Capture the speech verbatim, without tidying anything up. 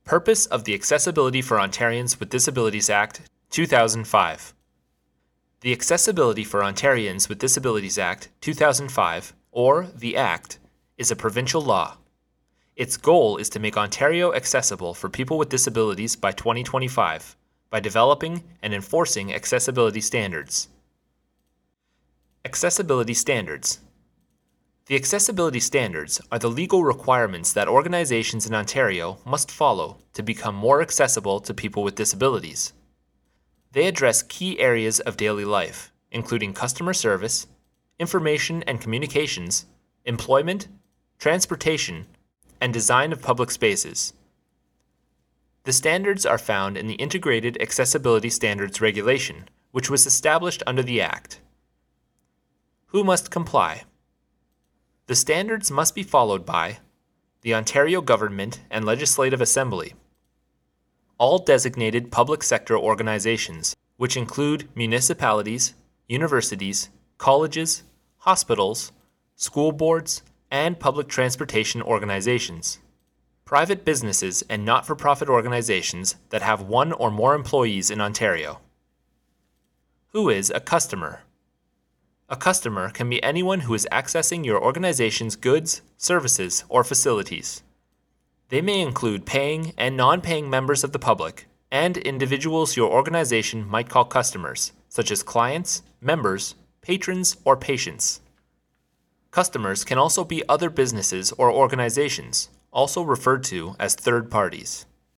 Purpose of the Accessibility for Ontarians with Disabilities Act, two thousand five. The Accessibility for Ontarians with Disabilities Act, two thousand five, or the Act, is a provincial law. Its goal is to make Ontario accessible for people with disabilities by twenty twenty-five by developing and enforcing accessibility standards. Accessibility standards. The accessibility standards are the legal requirements that organizations in Ontario must follow to become more accessible to people with disabilities. They address key areas of daily life, including customer service, information and communications, employment, transportation, and design of public spaces. The standards are found in the Integrated Accessibility Standards Regulation, which was established under the Act. Who must comply? The standards must be followed by the Ontario Government and Legislative Assembly, all designated public sector organizations, which include municipalities, universities, colleges, hospitals, school boards, and public transportation organizations, private businesses and not-for-profit organizations that have one or more employees in Ontario. Who is a customer? A customer can be anyone who is accessing your organization's goods, services, or facilities. They may include paying and non-paying members of the public, and individuals your organization might call customers, such as clients, members, patrons, or patients. Customers can also be other businesses or organizations, also referred to as third parties.